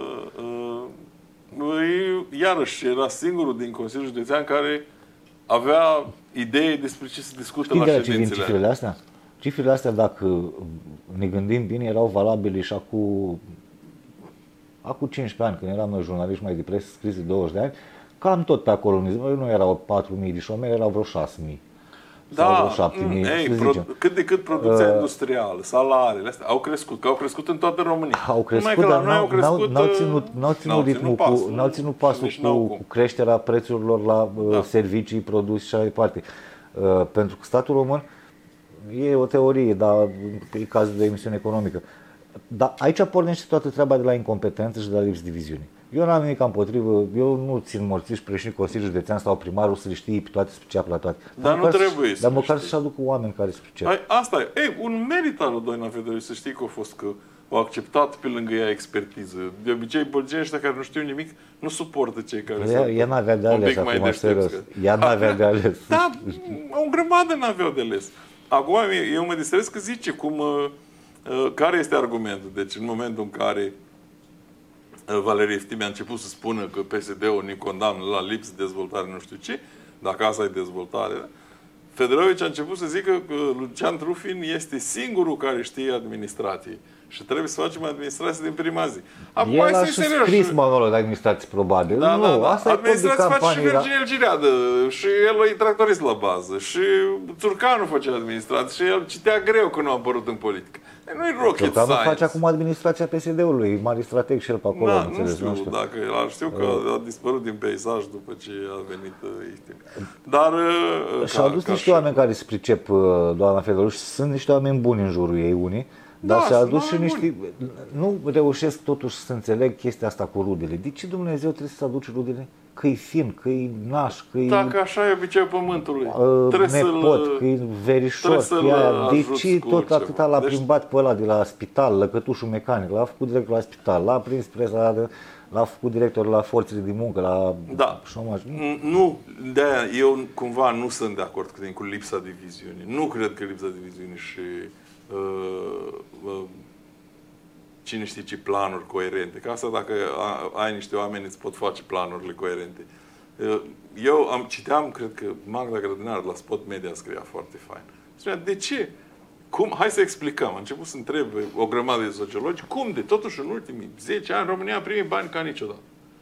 uh, iarăși, era singurul din Consiliul Județean care avea idei despre ce se discută Știi la de ședințele. Știi cifrele astea? Cifrele astea, dacă ne gândim bine, erau valabile și acum, acum cincisprezece ani, când eram noi jurnaliști mai de presă, scriși de douăzeci de ani, cam tot pe acolo. Nu erau patru mii de șomeri, erau vreo șase mii. Da, ei, pro, cât de cât producția uh, industrială, salariile astea au crescut, că au crescut în toată România. Au crescut, dar n-au, crescut, n-au ținut, n-au ținut ritmul, pasul, cu, n-au ținut pasul cu, cu creșterea prețurilor la da. servicii, produse și așa mai departe. Uh, pentru că statul român e o teorie, dar e cazul de emisiune economică. Dar aici pornește toată treaba de la incompetență și de la lipsă de viziune. Eu n-am nimic împotrivă, eu nu țin morțiși președinte Consiliul Județean sau primarul să le știe pe toate, să priceapă la toate. Dar, dar nu trebuie să Dar măcar să-și aducă oameni care să priceapă. Asta e. Ei, un merit al lui Doina Fedoru, să știi că a fost că au acceptat pe lângă ea expertiză. De obicei, politicienii ăștia care nu știu nimic, nu suportă cei care ea, sunt ea n-avea de ales acum, serios. Ea n-avea de ales. Da, o grămadă n-aveau de ales. Acum eu mă distrez că zice cum, care este argumentul. Deci în momentul în care Valerii Iftimi a început să spună că P S D-ul ne condamnă la lipsă de dezvoltare, nu știu ce, dacă asta e dezvoltare, da? Fedorovich a început să zică că Lucian Trufin este singurul care știe administrației și trebuie să facem administrație din prima zi. Acum, el a și scris manualul de administrație, probabil. Da, nu, da, da. Asta administrație face și Virginel Gireadă și el e tractorist la bază și Țurcanu făcea administrație și el citea greu că nu a apărut în politică. Nu-i rocket science. face acum administrația P S D-ului, mare strateg și el pe acolo. Da, nu, înțeles, știu, nu știu dacă el știu că a dispărut din peisaj după ce a venit Iftimi. Dar și-au adus niște oameni care se pricep, doamna Fedoru, și sunt niște oameni buni în jurul ei unii. Dar da, se adus și niște... Nu reușesc totuși să înțeleg chestia asta cu rudele. De ce Dumnezeu trebuie să aduci rudele? Că-i fin, că-i naș, că-i... Dacă așa e obiceiul pământului. Uh, trebuie nepot, să-l... că-i verișor, că aia. De ce tot atâta l-a deci... plimbat pe ăla de la spital, lăcătușul mecanic, l-a făcut director la spital, l-a prins presa, l-a făcut director la forțele de muncă, la da. șomaj. Nu, de-aia eu cumva nu sunt de acord cu, cu lipsa de viziune. Nu cred că lipsa de viziune și... Uh, uh, cine știe ce planuri coerente. Că asta dacă ai niște oameni îți pot face planurile coerente. Uh, eu am citeam, cred că Magda Grădinar la Spot Media scria foarte fain. Spunea, de ce? Cum? Hai să explicăm. Am început să întreb o grămadă de sociologi. Cum de? Totuși în ultimii zece ani România a primit bani ca niciodată.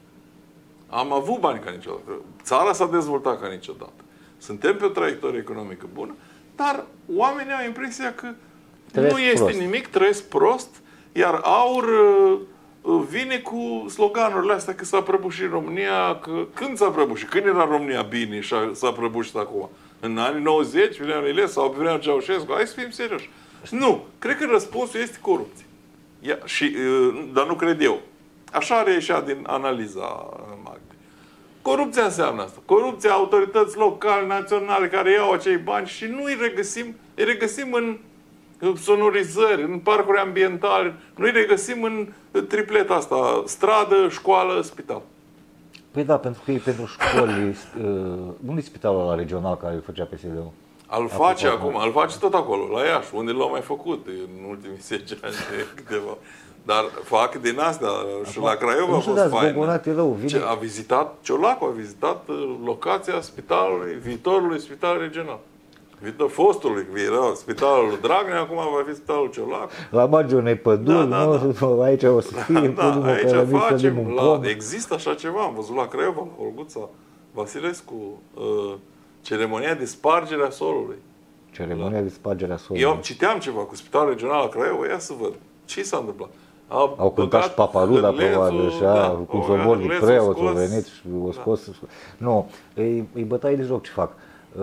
Am avut bani ca niciodată. Țara s-a dezvoltat ca niciodată. Suntem pe o traiectorie economică bună, dar oamenii au impresia că trăiesc nu este prost. nimic, trăiesc prost, iar aur vine cu sloganurile astea că s-a prăbușit România, că când s-a prăbușit? Când era România bine și s-a prăbușit acum? În anii nouăzeci, vremea Ilescu sau pe vremea Ceaușescu? Hai să fim serioși. Nu. Cred că răspunsul este corupție. Ia, și, dar nu cred eu. Așa reieșea din analiza Magde. Corupția înseamnă asta. Corupția autorități locale, naționale, care iau acei bani și nu îi regăsim, îi regăsim în sonorizări, în parcuri ambientale, nu îi regăsim în tripleta asta, stradă, școală, spital. Păi da, pentru că e pentru școli, unde e spitalul la regional care îl făcea P S D-ul? Îl face acum, îl face tot acolo, la Iași, unde l-au mai făcut în ultimii zece ani de câteva. Dar fac din astea și la Craiova a fost faină. Ce, a vizitat, Ciolacu a vizitat locația spitalului, viitorului spital regional. Viitor, fostului, era spitalul Dragnea, acum va fi spitalul Ciolacu. La marginea unei păduri, da, da, da. Aici o să fie, da, da, aici facem, la, există așa ceva, am văzut la Craiova, la Olguța Vasilescu, uh, ceremonia de spargere a solului. Ceremonia de spargere a solului. Eu citeam ceva cu spitalul regional la Craiova, ia să văd. Ce s-a întâmplat? Au, au cântat și Paparuda, probabil, și da, cu sobornic preoți au venit și au scos. Da. Nu, e, e bătaie de joc ce fac.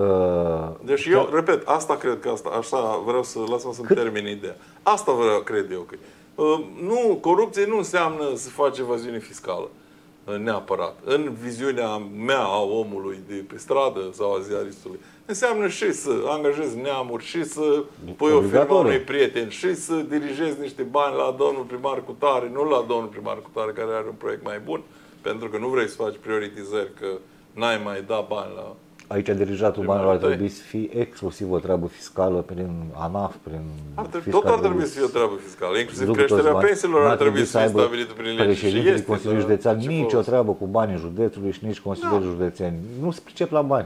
Uh, deci eu, repet, asta cred că asta, așa vreau să, lasă-mă să-mi termin ideea. Asta vreau, cred eu că uh, nu, corupție nu înseamnă să faci evaziune fiscală, uh, neapărat. În viziunea mea a omului de pe stradă sau a ziaristului, înseamnă și să angajezi neamuri, și să pui o firmă unui prieten, și să dirigezi niște bani la domnul primar cu tare, nu la domnul primar cu tare care are un proiect mai bun, pentru că nu vrei să faci prioritizări, că n-ai mai dat bani la... Aici dirijatul banilor ar trebui să fie exclusiv o treabă fiscală prin ANAF, prin ar trebui, tot ar trebui să fie o treabă fiscală. Inclusiv creșterea pensiilor ar trebui să fie stabilită prin lege. Președintele Consiliului Județean nici o treabă cu banii județului și nici Consiliul Județean. Nu se pricep la bani.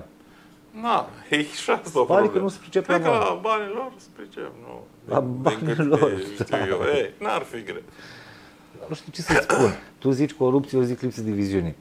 Na, e și asta o problemă. Că nu se pricep la bani. Cred că la banii lor se pricep, nu. La banii lor, știu eu. Ei, n-ar fi greu. Nu știu ce să-ți spun. Tu zici corupție, eu zic lipsă de viziune.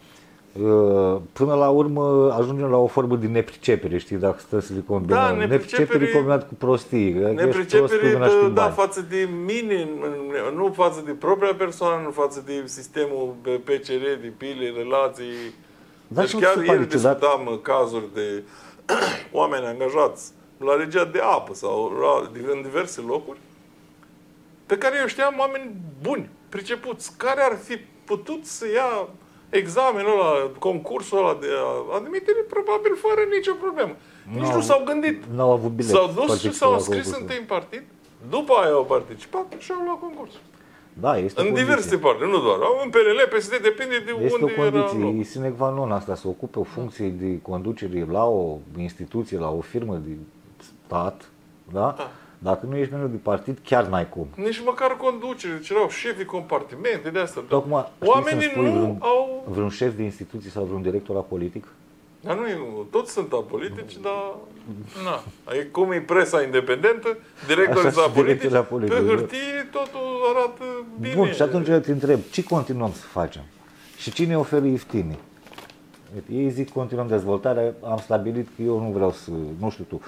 Până la urmă ajungem la o formă de nepricepere, știi, dacă stă să le combinăm. Da, nepricepere combinat cu prostii. Nepricepere, da, față de mine, nu față de propria persoană, nu față de sistemul P C R, de pile, relații. Da, deci chiar ieri discutam cazuri de oameni angajați la regia de apă sau la, în diverse locuri, pe care eu știam oameni buni, pricepuți, care ar fi putut să ia examenul ăla, concursul ăla de admitere, probabil fără nicio problemă. Nici nu s-au gândit. N-au avut bilet. S-au dus și s-au înscris întâi în partid, după aia au participat și au luat concursul. Da, este în diverse partide, nu doar. În P N L, P S D, depinde de este unde o condiție, era. E sine qua non asta, să ocupe o funcție de conducere la o instituție, la o firmă de stat, da? Da. Dacă nu ești membru de partid, chiar n-ai cum. Nici măcar conducere, deci erau șefii compartimente de asta. Tocmai, oamenii nu vreun, au... vreun șef de instituție sau vreun director apolitic? Dar nu, toți sunt apolitici, dar... Na. E cum e presa independentă, directorii sunt apolitici, pe hârtie totul arată bine. Bun, și atunci eu te întreb, ce continuăm să facem? Și cine oferă ieftine? Ei zic continuăm dezvoltarea, am stabilit că eu nu vreau să, nu știu tu,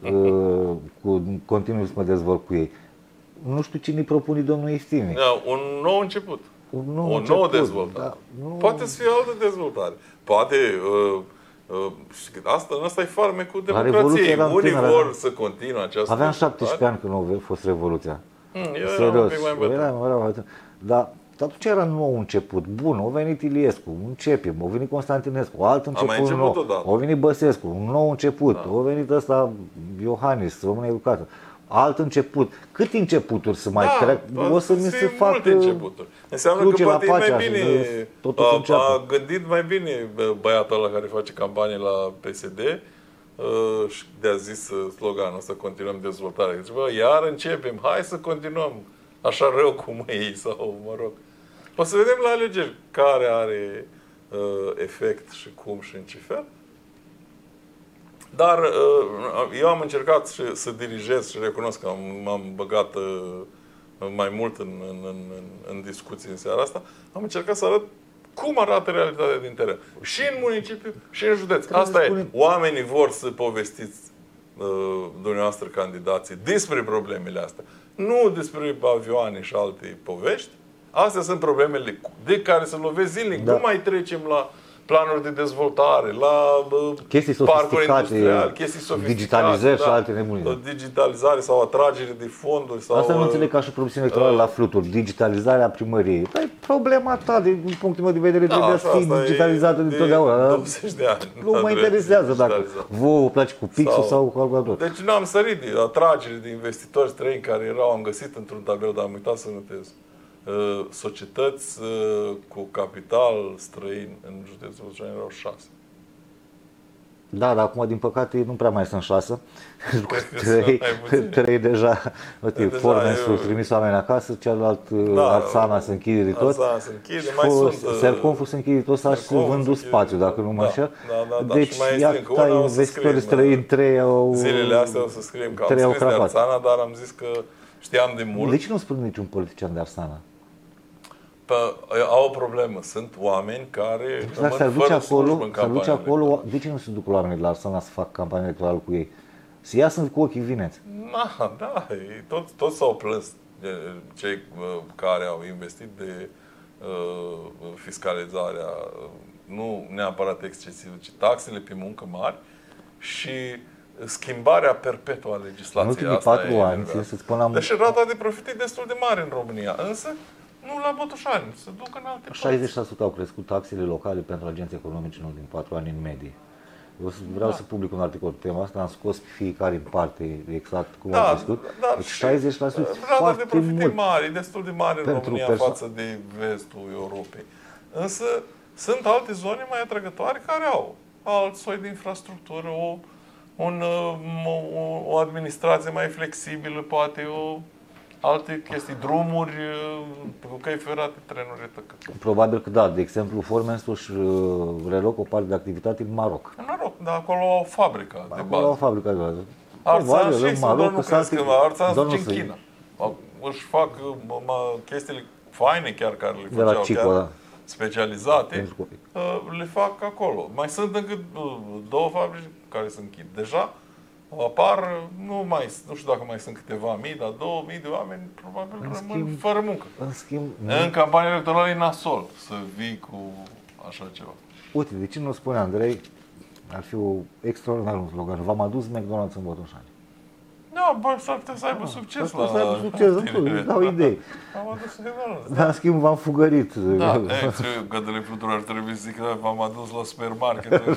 cu, continui să mă dezvolt cu ei. Nu știu cine îi propune domnul Iftine. Da, un nou început. Un nou o început, nouă dezvoltare. Da, nu... Poate să fie altă dezvoltare. Poate... Uh, uh, asta, asta e farmecul democrației. Unii vor să continue această Aveam șaptesprezece ani când a fost Revoluția. Hmm, eu Serios. Eram un pic mai bătrân. Eram, eram, dar atunci era nou început. Bun, a venit Iliescu, începem, a venit Constantinescu, alt început nou. A venit Băsescu, un nou început. Da. A venit ăsta Iohannis, România Educată. Alt început. Câte începuturi să mai da, trec? O să mi se facă începuturi. Înseamnă că poate e mai bine, a, a gândit mai bine băiatul ăla care face campanie la P S D uh, și de-a zis sloganul să continuăm dezvoltarea. Deci, bă, iar începem, hai să continuăm așa rău cum ei sau, mă rog. O să vedem la alegeri care are uh, efect și cum și în ce fel. Dar uh, eu am încercat și, să dirigez și recunosc că m-am băgat uh, mai mult în, în, în, în discuții în seara asta. Am încercat să arăt cum arată realitatea din teren. Și în municipiu, și în județ. Asta e. Oamenii vor să povestiți uh, dumneavoastră candidații despre problemele astea. Nu despre avioane și alte povești, Astea sunt problemele de care se lovesc zilnic. Da. Nu mai trecem la planuri de dezvoltare, la chestii parcuri industriale, chestii sofisticate, digitalizări da, și alte nebunii. Digitalizare sau atragere de fonduri. Sau, asta nu înțeleg ca și promisiune electorală uh, la fluturi, digitalizarea primăriei. Păi, problema ta, din punctul meu de vedere, da, trebuie să fie digitalizată de totdeauna. douăzeci de ani. Nu mă interesează dacă vouă place cu pixul da. sau cu calculator. Deci nu am sărit de atragere de investitori străini care erau, am găsit într-un tabel, dar am uitat să notez. Societăți cu capital străin în județul Botoșani erau șase. Da, dar acum, din păcate, nu prea mai sunt șase. trei, trei deja, uite, Formensul trimis oameni acasă, celălalt da, Arțana se închide de tot. Arțana se închide, mai sunt... Serconful se închide tot, s-a și vândut spațiu, dacă nu mă înșel. Da, da, da, deci, iată, investitorii străini, trei au... Zilele astea o să scriem că am scris de Arțana, dar am zis că știam de mult. De ce nu spune niciun politician de Arțana? Au o problemă. Sunt oameni care exact, rămân fără slujbă în campanie acolo. De ce nu se duc oamenii de la Arțana să facă campanie electorală cu ei? Să iasă cu ochii vineți. Da, da. Toți tot s-au plâns cei care au investit de uh, fiscalizarea nu neapărat excesivă, ci taxele pe muncă mari și schimbarea perpetuă a legislației. În ultimii patru ani, să spun, am... Deși rata de profit e destul de mare în România, însă nu la Botoșani, se duc în alte părți. șaizeci la sută au crescut taxele locale pentru agenții economici în ultimii patru ani în medie. Eu vreau da. să public un articol pe tema asta, am scos pe fiecare în parte exact cum da, a crescut. Da, deci șaizeci la sută rata de profit e mare, destul de mare în România perso- față de vestul Europei. Însă sunt alte zone mai atrăgătoare care au alt soi de infrastructură, o, un, o, o administrație mai flexibilă, poate o alte chestii, drumuri cu căi ferate, trenuri, et cetera. Probabil că da. De exemplu, Formensul își reloc o parte de activitate în Maroc. În Maroc, dar acolo au fabrica de bază. Acolo au fabrica de bază. Arțan și Maroc, nu crezi că Arțan sunt în China. Își fac chestiile faine chiar care le făceau, Cico, chiar da. specializate, le fac acolo. Mai sunt încă două fabrici care se închid. Deja apar, nu mai, nu știu dacă mai sunt câteva mii, dar două mii de oameni probabil în rămân schimb, fără muncă. În schimb, în campania electorală e nasol să vii cu așa ceva. Uite, de ce nu spune Andrei, ar fi o extraordinar un slogan, v-am adus McDonald's în Botoșani. Da, bă, s-ar putea să aibă succes la... S-ar putea să aibă succes, îți dau idei. V-am adus McDonald's. Dar în schimb v-am fugărit. Da, Cătălin Flutur ar trebui să zic că v-am adus la supermarket.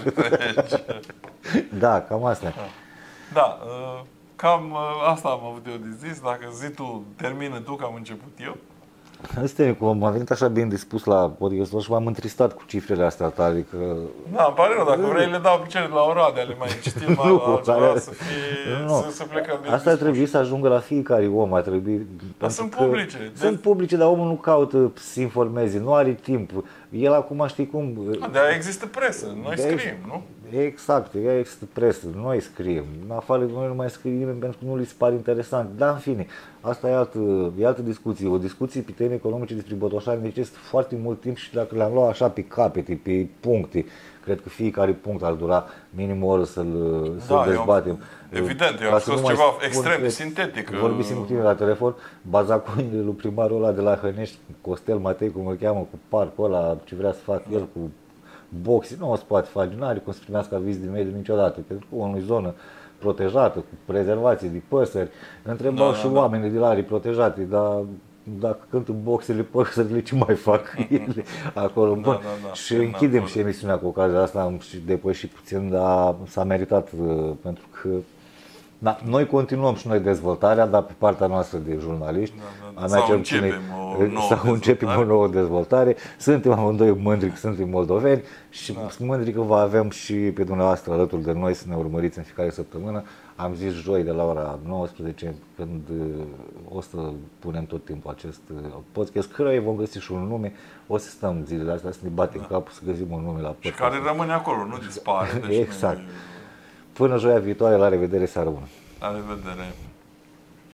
Da, cam asta. Da, cam asta am avut eu de zis. Dacă zi tu, termină tu, că am început eu. Asta e, cum am venit așa bine dispus la podcastul și m-am întristat cu cifrele astea tale. Adică... Da, îmi pare rău, dacă vrei le dau pe cele de la Oradea, le mai citim altceva, să fie, nu. Să, să plecăm din asta ar trebui să ajungă la fiecare om, ar trebui... Dar sunt publice. Sunt publice, dar omul nu caută să se informeze, nu are timp. El acum știi cum... De-aia există presă, noi scriem, nu? Exact, ea există presă, noi scriem. În afară de noi nu mai scrie nimeni pentru că nu li se pare interesant. Dar în fine, asta e altă, e altă discuție. O discuție pe teme economice despre Botoșani necesită foarte mult timp și dacă le-am luat așa pe capete, pe puncte, cred că fiecare punct ar dura minim o oră să-l, să-l da, dezbatem. Eu, evident, eu am scos ceva extrem de sintetic. Vorbim cu tine la telefon, bazaconile lui primarul ăla de la Hănești, Costel Matei, cum îl cheamă, cu parcul ăla, ce vrea să facă el cu boxe, nu o se poate face, nu are cum să primească aviz din mediu niciodată, pentru că o zonă protejată, cu prezervație de păsări. Întrebau da, și da, oamenii de la arii protejate, dar dacă cântă boxele, păsările, ce mai fac ele acolo? Da, Bun. Da, da, și închidem acolo. Și emisiunea cu ocazia asta, am și depășit puțin, dar s-a meritat pentru că da, noi continuăm și noi dezvoltarea, dar pe partea noastră de jurnaliști. Da, da, da. Sau, începem sau începem o nouă dezvoltare. Suntem amândoi mândri că suntem moldoveni și da. mândri că vă avem și pe dumneavoastră alături de noi să ne urmăriți în fiecare săptămână. Am zis joi de la ora nouăsprezece, când o să punem tot timpul acest podcast, căruia vom găsi și un nume, o să stăm zilele astea să ne batem da. capul, să găsim un nume la podcast. Și care rămâne acolo, nu dispare. Deci exact. Nu... Până joia viitoare, la revedere, seară bună! La revedere!